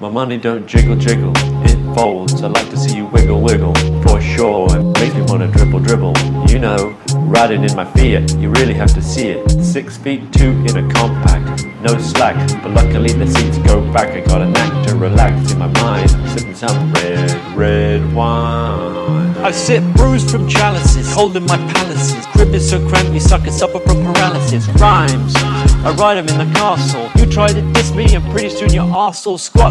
My money don't jiggle jiggle, it folds. I like to see you wiggle wiggle, for sure. It makes me wanna dribble dribble. You know, riding in my Fiat, you really have to see it. 6'2" in a compact, no slack. But luckily the seats go back. I got a knack to relax in my mind. I'm sipping some red wine. I sit bruised from chalices, holding my palaces. Crib is so cramped, you suckers suffer from paralysis. Rhymes, I ride them in the castle. You try to diss me and pretty soon your arse'll squat